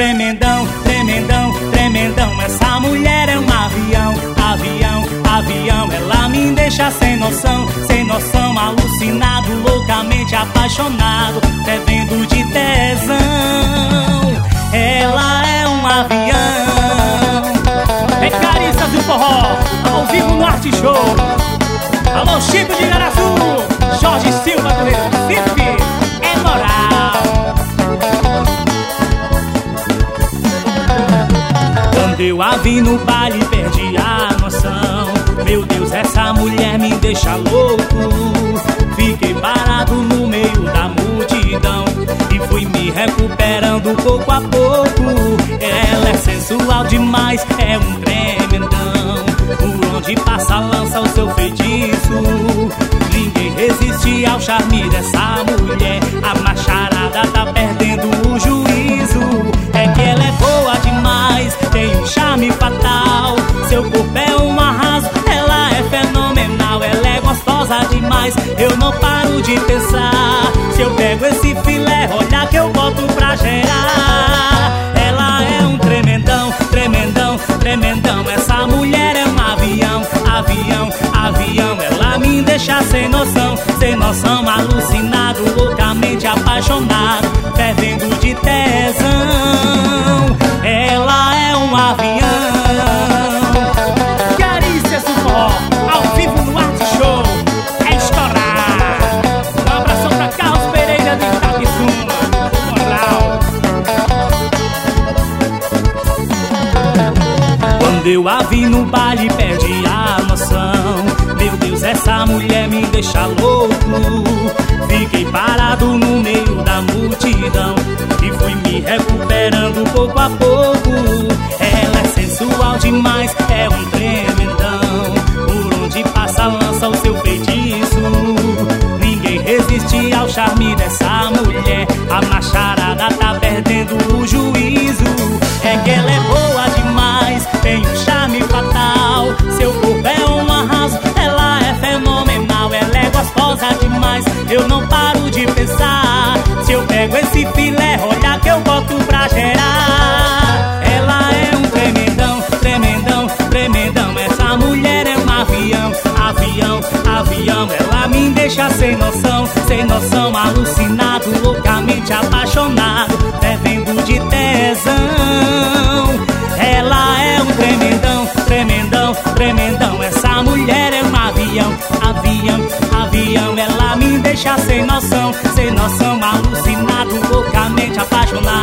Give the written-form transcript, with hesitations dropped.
tremendão, tremendão, tremendão. Essa mulher é um avião, avião, avião. Ela me deixa sem noção, alucinado, loucamente apaixonado, fervendo de tesão. Ela é um avião. É Carissas do Forró, ao vivo no Arte Show. Alô, Chico de Igaraçu, Jorge Silva do Recife. É moral. Quando eu a vi no baile, perdi a noção. Meu Deus, essa mulher me deixa louco. Fiquei parado no meio da multidão e fui me recuperando pouco a pouco. Ela é sensual demais, é um tremendão. Por onde passa lança o seu feitiço. Ninguém resiste ao charme dessa mulher. A macharada tá perdendo o juízo. É que ela é boa demais, tem um charme fatal. Seu corpo é um arraso, ela é fenomenal. Ela é gostosa demais, eu não paro de pensar. Se eu pego esse filé, olha que eu boto pra gerar. Ela é um tremendão, tremendão, tremendão. Essa mulher é um avião, avião, avião. Ela me deixa sem noção, alucinado, loucamente apaixonado, fervendo de tesão. Ela é um avião. Carissas do Forró, ao vivo no Arte Show. É estourar. Um abração pra Carlos Pereira de Itapissuma. Moral. Quando eu a vi no baile, perdi a noção. Meu Deus, essa mulher me deixa louco. Fiquei parado no meio da multidão e fui me recuperando pouco a pouco. Ela é sensual demais, é um tremendão. Por onde passa lança o seu feitiço. Ninguém resiste ao charme dessa mulher. A macharada tá perdendo o juízo. É que ela é boa demais, tem um charme fatal. Seu corpo é um arraso, ela é fenomenal. Ela é gostosa demais, eu não paro de pensar. Se eu pego esse filé, olha que eu boto pra gerar. Ela é um tremendão, tremendão, tremendão. Essa mulher é um avião, avião, avião. Ela me deixa sem noção, alucinado, loucamente apaixonado, fervendo de tesão. Ela é um tremendão, tremendão, tremendão. Essa mulher é um avião, avião, avião. Ela me deixa sem noção, alucinado, loucamente apaixonado.